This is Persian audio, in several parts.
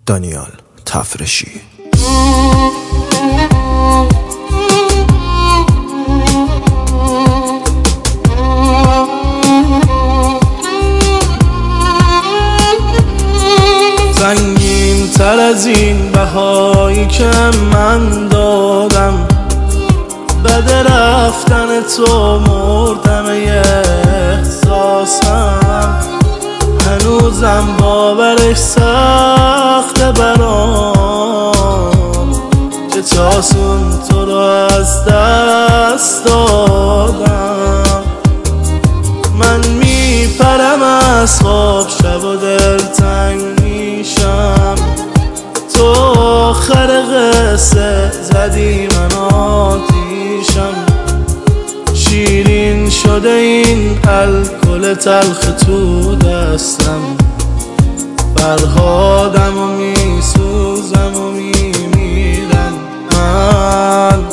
دانیال تفرشی. سنگین تر از این بهایی که من دادم، بعد رفتن تو مردم احساسم، هنوزم باورش سخته برام که تاسون تو رو از دست دادم. من میپرم از خواب شب و دلتنگ میشم، تو آخر قصه زدی من آتیشم، شیرین شده این الکل تلخ تو دستم، فرهادم و میسوزم و میمیرم من.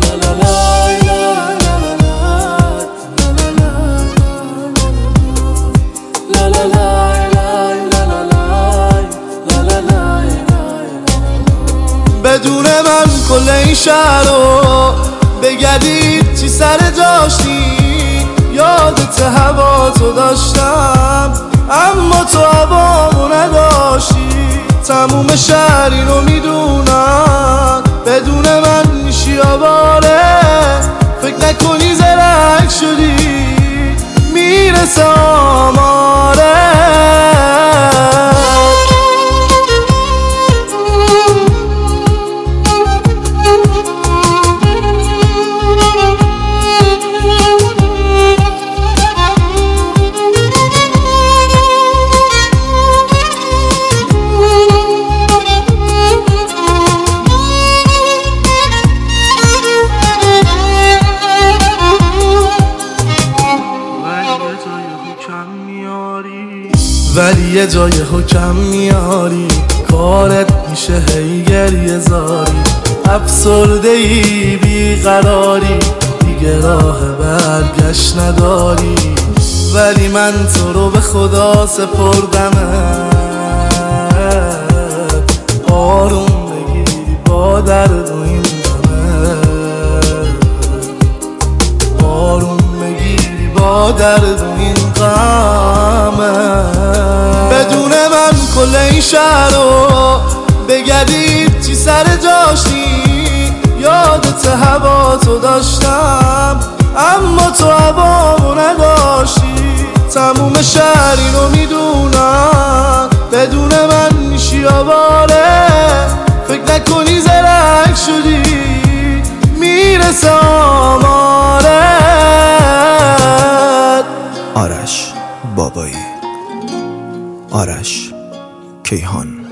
بدون من کل این شهر رو بگردید چی سر داشتی، یادت هوا تو داشتم اما تو هوامو نداشتی. تموم شهر اینو میدونن بدون من میشی آواره، فکر نکنی زرنگ شدی میرسه آماره. ولی یه جای حکم میاری، کارت میشه هی گریه زاری، افسرده ای بیقراری، دیگه راه برگشت نداری. ولی من تو رو به خدا سپردمت، آروم بگیری با درد و این غمت، آروم بگیری با درد و این غمت. بدون من کل این شهر رو بگردید چی سر جاشتی، یادت هوا تو داشتم اما تو هوامو نداشتی. تموم شهر اینو میدونن بدون من میشی آواره، فکر نکنی زرنگ شدی میرسه آماره. آرش بابایی، آرش کیهان.